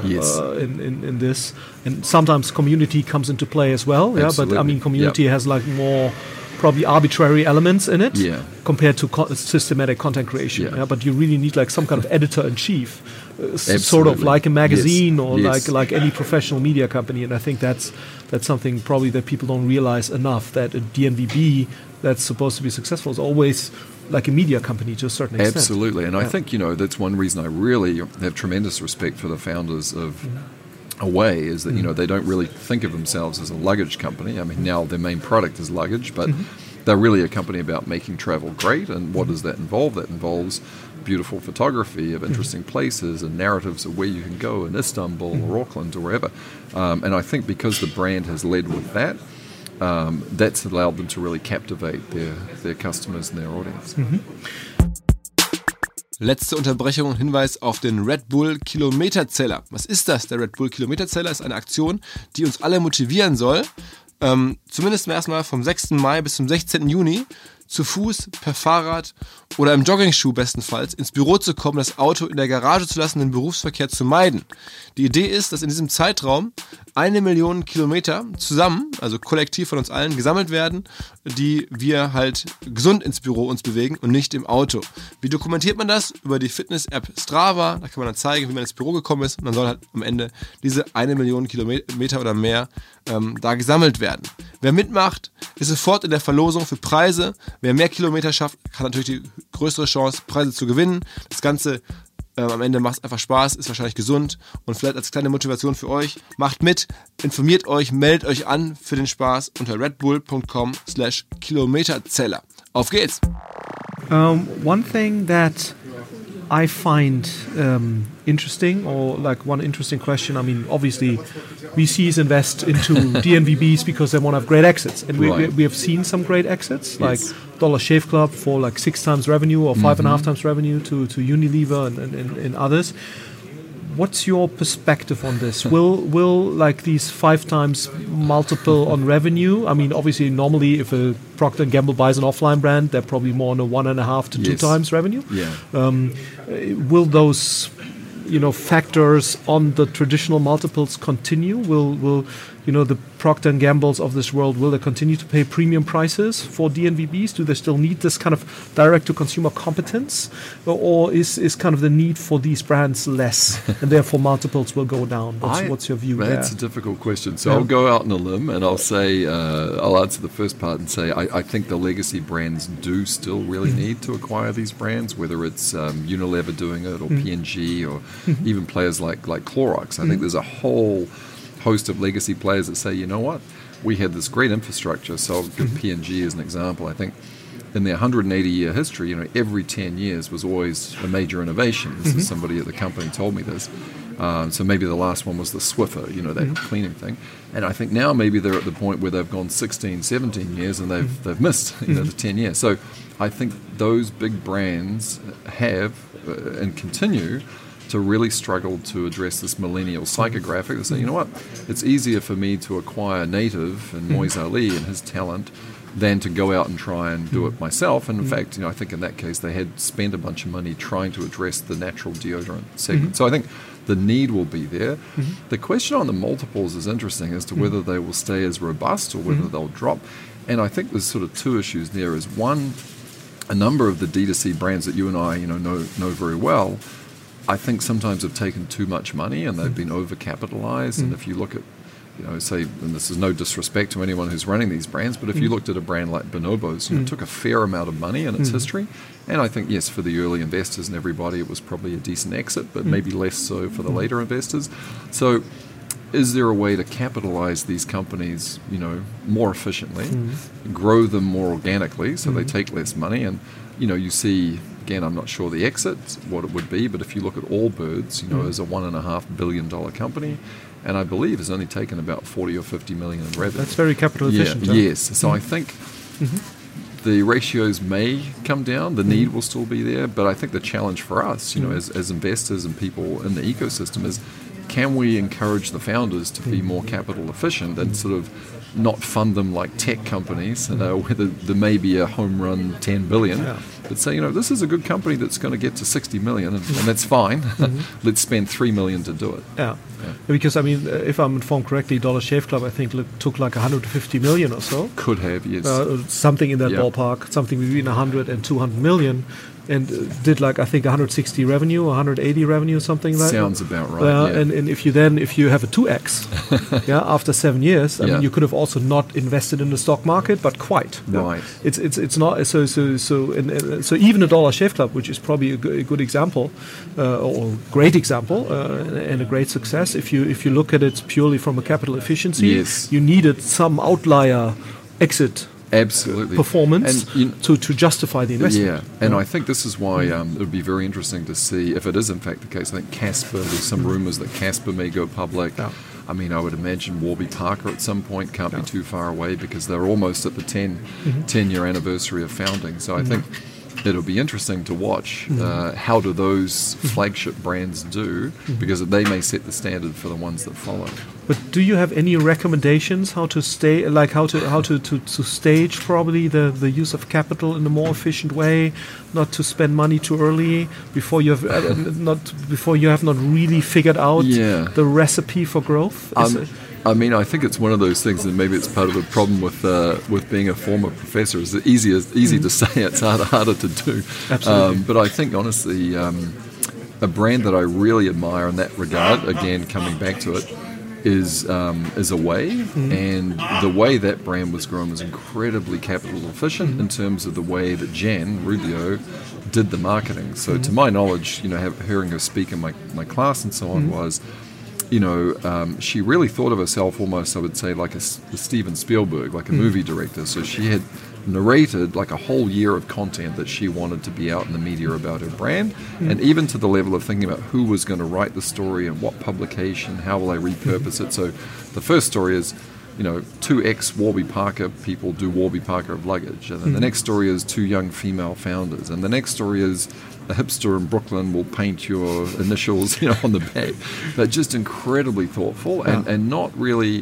S3: in this. And sometimes community comes into play as well.
S4: Absolutely.
S3: But I mean, community has like more probably arbitrary elements in it compared to systematic content creation. But you really need like some kind of editor-in-chief, sort of like a magazine or like any professional media company. And I think that's something probably that people don't realize enough, that a DNVB that's supposed to be successful is always like a media company to a certain extent.
S4: Absolutely. And I think, that's one reason I really have tremendous respect for the founders of Away, is that they don't really think of themselves as a luggage company. I mean, now their main product is luggage, but they're really a company about making travel great. And what does that involve? That involves beautiful photography of interesting places and narratives of where you can go in Istanbul or Auckland or wherever. And I think because the brand has led with that, that's allowed them to really captivate their customers and their audience.
S1: Letzte Unterbrechung und Hinweis auf den Red Bull Kilometerzähler. Was ist das? Der Red Bull Kilometerzähler ist eine Aktion, die uns alle motivieren soll, zumindest erstmal vom 6. Mai bis zum 16. Juni zu Fuß, per Fahrrad oder im Joggingschuh bestenfalls ins Büro zu kommen, das Auto in der Garage zu lassen, den Berufsverkehr zu meiden. Die Idee ist, dass in diesem Zeitraum 1 Million Kilometer zusammen, also kollektiv von uns allen, gesammelt werden, die wir halt gesund ins Büro uns bewegen und nicht im Auto. Wie dokumentiert man das? Über die Fitness-App Strava. Da kann man dann zeigen, wie man ins Büro gekommen ist, und dann soll halt am Ende diese 1 Million Kilometer oder mehr da gesammelt werden. Wer mitmacht, ist sofort in der Verlosung für Preise. Wer mehr Kilometer schafft, hat natürlich die größere Chance, Preise zu gewinnen. Das Ganze am Ende macht es einfach Spaß, ist wahrscheinlich gesund, und vielleicht als kleine Motivation für euch, macht mit, informiert euch, meldet euch an für den Spaß unter redbull.com/Kilometerzähler. Auf geht's!
S3: One thing that I find interesting, or like one interesting question, I mean, obviously VCs invest into DNVBs because they want to have great exits, and we have seen some great exits, like Dollar Shave Club for like 6 times revenue or 5.5 times revenue to Unilever and others. What's your perspective on this? Will like these 5 times multiple on revenue? I mean, obviously, normally if a Procter & Gamble buys an offline brand, they're probably more on a 1.5 to 2 times revenue. Will those factors on the traditional multiples continue? Will the Procter & Gambles of this world, will they continue to pay premium prices for DNVBs? Do they still need this kind of direct-to-consumer competence? Or is kind of the need for these brands less, and therefore multiples will go down? What's your view there?
S4: That's a difficult question. So I'll go out on a limb and I'll say, I'll answer the first part and say I think the legacy brands do still really need to acquire these brands, whether it's Unilever doing it or P&G or even players like Clorox. I think there's a whole host of legacy players that say, you know what, we had this great infrastructure. So I'll give P&G as an example. I think in their 180-year history, every 10 years was always a major innovation. This is somebody at the company told me this. So maybe the last one was the Swiffer, that cleaning thing. And I think now maybe they're at the point where they've gone 16, 17 years and they've missed the 10 years. So I think those big brands have and continue to really struggle to address this millennial psychographic. They say, you know what, it's easier for me to acquire Native and Moise Ali and his talent than to go out and try and do it myself. And in fact, I think in that case they had spent a bunch of money trying to address the natural deodorant segment. So I think the need will be there. The question on the multiples is interesting as to whether they will stay as robust or whether they'll drop. And I think there's sort of two issues there. Is one, a number of the D2C brands that you and I know very well, I think sometimes have taken too much money and they've been overcapitalized. And if you look at, say, and this is no disrespect to anyone who's running these brands, but if you looked at a brand like Bonobos, it took a fair amount of money in its history. And I think, yes, for the early investors and everybody, it was probably a decent exit, but maybe less so for the later investors. So is there a way to capitalize these companies, more efficiently, grow them more organically so they take less money? And, you see, again, I'm not sure the exit, what it would be, but if you look at Allbirds, as a $1.5 billion company, and I believe has only taken about 40 or 50 million in revenue.
S3: That's very capital efficient.
S4: Yes. So I think the ratios may come down, the need will still be there, but I think the challenge for us, as investors and people in the ecosystem is, can we encourage the founders to be more capital efficient and sort of not fund them like tech companies, whether there may be a home run 10 billion, but say, this is a good company that's going to get to 60 million, and that's fine. Let's spend 3 million to do it.
S3: Yeah. Because, if I'm informed correctly, Dollar Shave Club, I think, took like 150 million or so.
S4: Could have, yes.
S3: Something in that ballpark, something between 100 and 200 million. And did I think 160 revenue, 180 revenue, something like that.
S4: Sounds about right.
S3: And if you have a 2x, after 7 years, I mean, you could have also not invested in the stock market, but quite.
S4: Right.
S3: It's not so even a Dollar Shave Club, which is probably a good example, or great example, and a great success. If you look at it purely from a capital efficiency, you needed some outlier exit.
S4: Absolutely.
S3: Performance to justify the investment.
S4: Yeah, and I think this is why it would be very interesting to see if it is in fact the case. I think Casper, there's some rumours that Casper may go public.
S3: Yeah.
S4: I mean, I would imagine Warby Parker at some point can't be too far away because they're almost at the 10-year anniversary of founding. So I think it'll be interesting to watch how do those flagship brands do, because they may set the standard for the ones that follow.
S3: But do you have any recommendations how to to stage probably the use of capital in a more efficient way, not to spend money too early before you have not really figured out the recipe for growth?
S4: I think it's one of those things, and maybe it's part of the problem with being a former professor. Is it easy to say, it's harder to do.
S3: Absolutely.
S4: But I think honestly, a brand that I really admire in that regard, again coming back to it, is Away, and the way that brand was grown was incredibly capital efficient in terms of the way that Jan Rubio did the marketing. So to my knowledge, hearing her speak in my class and so on was, she really thought of herself almost, I would say, like a Steven Spielberg, like a movie director. So she had narrated like a whole year of content that she wanted to be out in the media about her brand, and even to the level of thinking about who was going to write the story and what publication, how will they repurpose it. So the first story is, 2 ex-Warby Parker people do Warby Parker of luggage, and then the next story is 2 young female founders, and the next story is a hipster in Brooklyn will paint your initials, on the back. But just incredibly thoughtful and not really.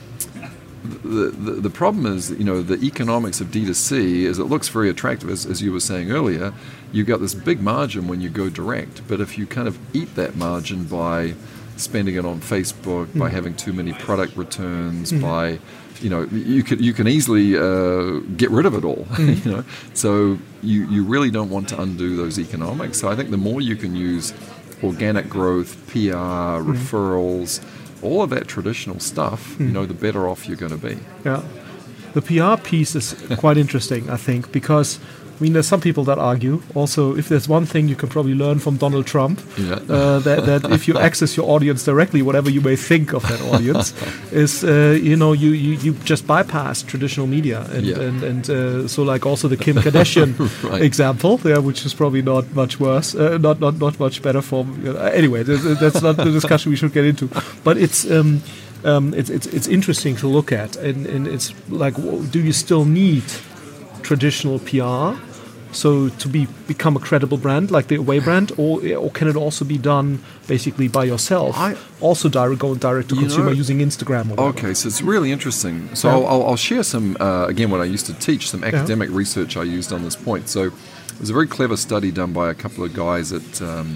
S4: The problem is, the economics of D2C is it looks very attractive, as you were saying earlier. You've got this big margin when you go direct, but if you kind of eat that margin by spending it on Facebook, by having too many product returns, by you can easily get rid of it all. So you really don't want to undo those economics. So I think the more you can use organic growth, PR, referrals, all of that traditional stuff, the better off you're going to be. Yeah,
S3: the PR piece is quite interesting, I think, because there's some people that argue also, if there's one thing you can probably learn from Donald Trump, that if you access your audience directly, whatever you may think of that audience, is you just bypass traditional media, and so like also the Kim Kardashian example, which is probably not much worse, not much better for. Anyway, that's not the discussion we should get into, but it's interesting to look at, and it's like, do you still need traditional PR, So to become a credible brand like the Away brand, or can it also be done basically by yourself? Also going direct to consumer using Instagram. Or whatever.
S4: Okay, so it's really interesting. So I'll share some, again, what I used to teach, some academic research I used on this point. So it was a very clever study done by a couple of guys at,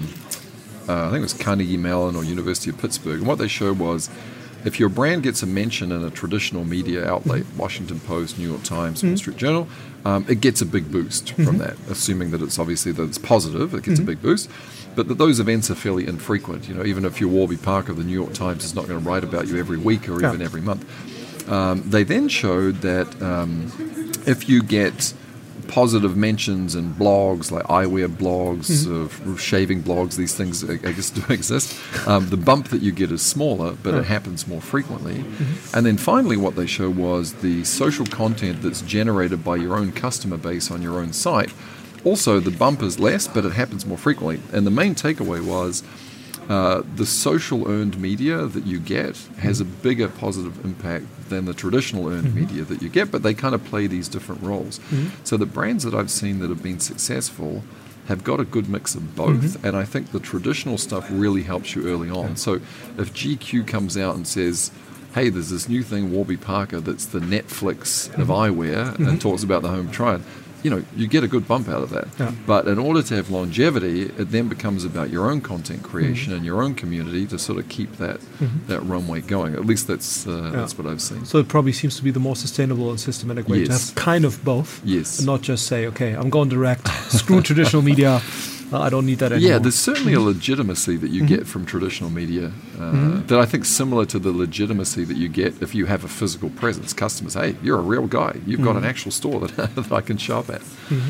S4: I think it was Carnegie Mellon or University of Pittsburgh. And what they showed was, if your brand gets a mention in a traditional media outlet, Washington Post, New York Times, Wall Street Journal, it gets a big boost from that, assuming that it's obviously that it's positive, it gets a big boost. But that those events are fairly infrequent. You know, even if you're Warby Parker, the New York Times is not going to write about you every week or even every month. They then showed that if you get positive mentions in blogs like eyewear blogs, shaving blogs, these things I guess do exist. The bump that you get is smaller, but it happens more frequently. And then finally what they showed was the social content that's generated by your own customer base on your own site. Also, the bump is less, but it happens more frequently. And the main takeaway was the social earned media that you get has a bigger positive impact than the traditional earned media that you get, but they kind of play these different roles. So the brands that I've seen that have been successful have got a good mix of both, and I think the traditional stuff really helps you early on. So if GQ comes out and says, hey, there's this new thing, Warby Parker, that's the Netflix of eyewear, and talks about the home try-on, you know, you get a good bump out of that. But in order to have longevity, it then becomes about your own content creation and your own community to sort of keep that runway going. At least that's what I've seen.
S3: So it probably seems to be the more sustainable and systematic way to have kind of both.
S4: Yes.
S3: And not just say, okay, I'm going direct, screw traditional media. I don't need that anymore.
S4: Yeah, there's certainly a legitimacy that you get from traditional media that I think similar to the legitimacy that you get if you have a physical presence. Customers, hey, you're a real guy. You've got an actual store that I can shop at.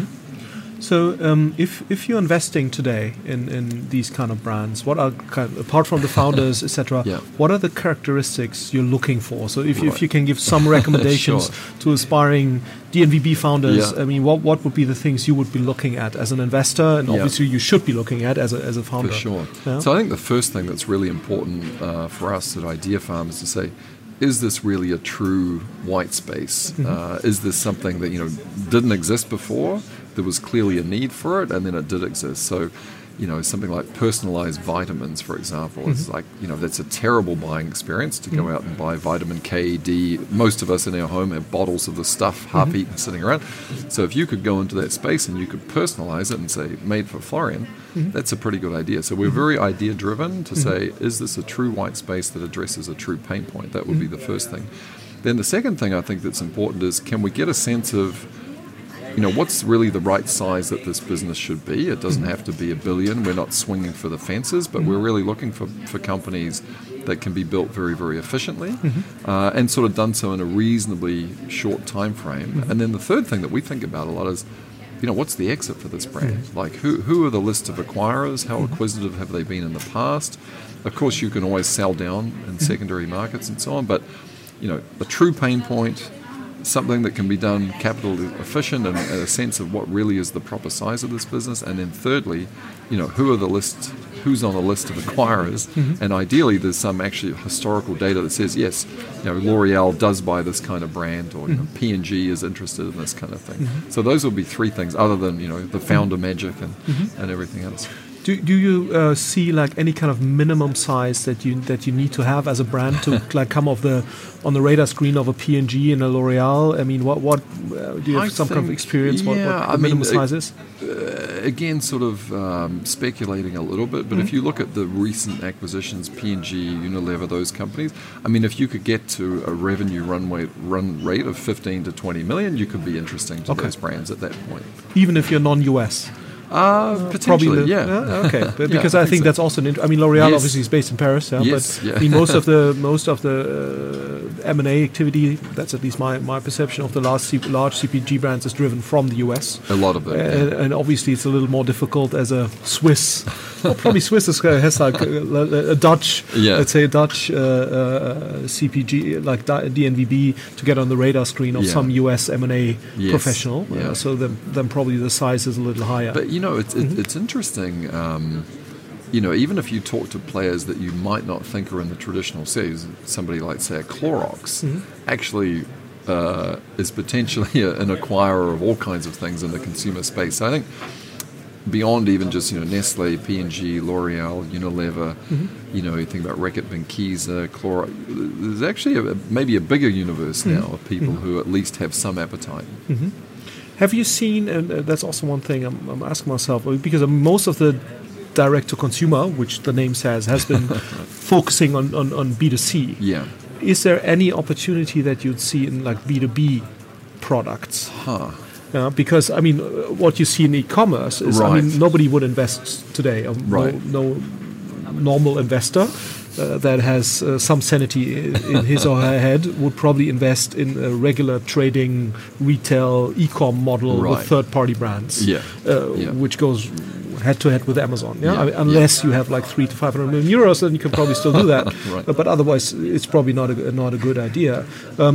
S3: So if you're investing today in these kind of brands, what are apart from the founders, etc., what are the characteristics you're looking for? So if you can give some recommendations to aspiring DNVB founders, I mean, what would be the things you would be looking at as an investor, and obviously you should be looking at as a founder?
S4: For sure. So I think the first thing that's really important for us at Idea Farm is to say, is this really a true white space? Is this something that didn't exist before? There was clearly a need for it, and then it did exist. So, something like personalized vitamins, for example, is like, that's a terrible buying experience to go out and buy vitamin K, D. Most of us in our home have bottles of the stuff half-eaten sitting around. So if you could go into that space and you could personalize it and say, made for Florian, that's a pretty good idea. So we're very idea-driven to say, is this a true white space that addresses a true pain point? That would be the first thing. Then the second thing I think that's important is, can we get a sense of what's really the right size that this business should be? It doesn't have to be $1 billion. We're not swinging for the fences, but we're really looking for companies that can be built very, very efficiently and sort of done so in a reasonably short time frame. And then the third thing that we think about a lot is, what's the exit for this brand? Like, who are the list of acquirers? How acquisitive have they been in the past? Of course, you can always sell down in secondary markets and so on, but, a true pain point, something that can be done capital efficient and a sense of what really is the proper size of this business. And then thirdly, who's on the list of acquirers, and ideally there's some actually historical data that says, yes, L'Oreal does buy this kind of brand, or P&G is interested in this kind of thing. So those would be three things other than, the founder magic and everything else.
S3: Do you see like any kind of minimum size that you need to have as a brand to like come on the radar screen of a P&G and a L'Oreal? I mean, what do you have some kind of experience? What the minimum size is?
S4: Again, sort of speculating a little bit, but if you look at the recent acquisitions, P&G, Unilever, those companies, I mean, if you could get to a revenue run rate of 15 to 20 million, you could be interesting to those brands at that point.
S3: Even if you're non-US?
S4: Potentially,
S3: okay, but because I think that's also L'Oreal obviously is based in Paris, but I mean, most of the M&A activity, that's at least my perception of the large CPG brands, is driven from the US.
S4: A lot of it,
S3: and obviously it's a little more difficult as a Swiss. Well, probably Swiss has like a Dutch, let's say a Dutch CPG like DNVB to get on the radar screen of some US M&A professional. So then probably the size is a little higher.
S4: But it's interesting. Even if you talk to players that you might not think are in the traditional series, somebody like, say, a Clorox, actually is potentially an acquirer of all kinds of things in the consumer space. So I think beyond even just Nestle, P&G, L'Oreal, Unilever, you think about Reckitt Benckiser, Clorox. There's actually maybe a bigger universe now of people who at least have some appetite.
S3: Have you seen, and that's also one thing I'm asking myself, because most of the direct-to-consumer, which the name says, has been focusing on B2C.
S4: Yeah.
S3: Is there any opportunity that you'd see in like B2B products? Because I mean, what you see in e-commerce is, I mean, nobody would invest today. No normal investor that has some sanity in his or her head would probably invest in a regular trading retail e-com model with third-party brands, which goes head-to-head with Amazon. I mean, unless you have like 300 to 500 million euros, then you can probably still do that. But otherwise, it's probably not a good idea.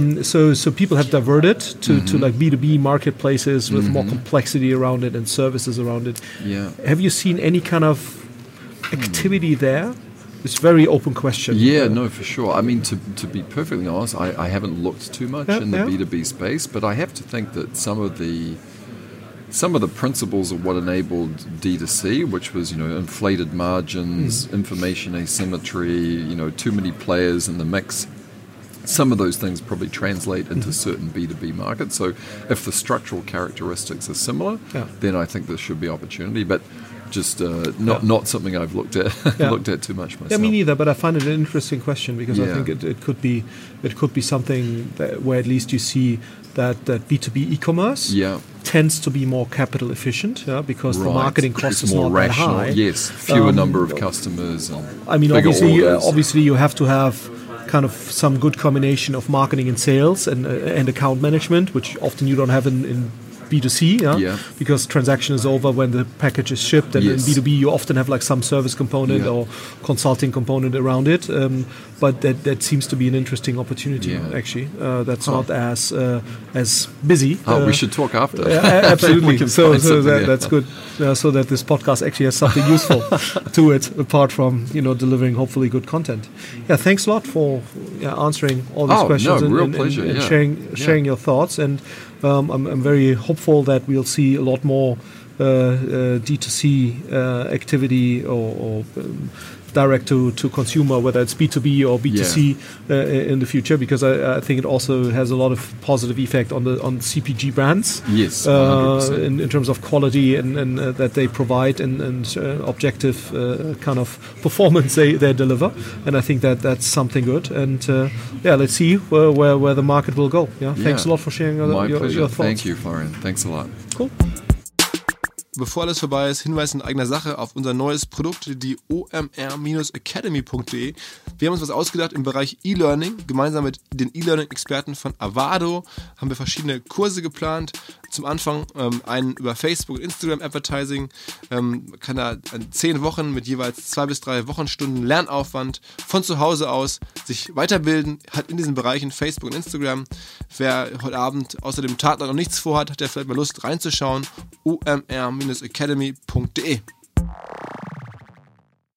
S3: So people have diverted to like B2B marketplaces with more complexity around it and services around it. Have you seen any kind of activity there? It's a very open question.
S4: No, for sure. I mean, to be perfectly honest, I haven't looked too much in the B2B space, but I have to think that some of the principles of what enabled D2C, which was, inflated margins, information asymmetry, too many players in the mix, some of those things probably translate into certain B2B markets. So if the structural characteristics are similar, then I think there should be opportunity. But just not something I've looked at too much myself.
S3: Yeah, me neither. But I find it an interesting question because I think it could be something where at least you see that B2B e-commerce tends to be more capital efficient, because the marketing cost is
S4: more
S3: not
S4: rational.
S3: that high.
S4: Yes, fewer number of customers. And
S3: I mean,
S4: bigger
S3: obviously, you have to have kind of some good combination of marketing and sales and account management, which often you don't have in B2C, because transaction is over when the package is shipped, and in B2B you often have like some service component or consulting component around it. But that seems to be an interesting opportunity, actually. That's not as busy.
S4: We should talk after.
S3: Absolutely. That's good. So that this podcast actually has something useful to it, apart from delivering hopefully good content. Thanks a lot for answering all these questions
S4: real pleasure.
S3: And sharing your thoughts. And I'm very hopeful that we'll see a lot more D2C activity or direct to consumer, whether it's B2B or B2C in the future, because I think it also has a lot of positive effect on CPG brands.
S4: Yes,
S3: in terms of quality and that they provide and objective kind of performance they deliver. And I think that's something good. And let's see where the market will go. Thanks a lot for sharing your thoughts.
S4: Thank you, Florian. Thanks a lot.
S3: Cool.
S1: Bevor alles vorbei ist, Hinweis in eigener Sache auf unser neues Produkt, die omr-academy.de. Wir haben uns was ausgedacht im Bereich E-Learning. Gemeinsam mit den E-Learning-Experten von Avado haben wir verschiedene Kurse geplant. Zum Anfang einen über Facebook und Instagram Advertising. Kann da 10 Wochen mit jeweils 2 bis 3 Wochenstunden Lernaufwand von zu Hause aus sich weiterbilden, hat in diesen Bereichen Facebook und Instagram. Wer heute Abend außer dem Tatort noch nichts vorhat, hat der vielleicht mal Lust reinzuschauen. omr-academy.de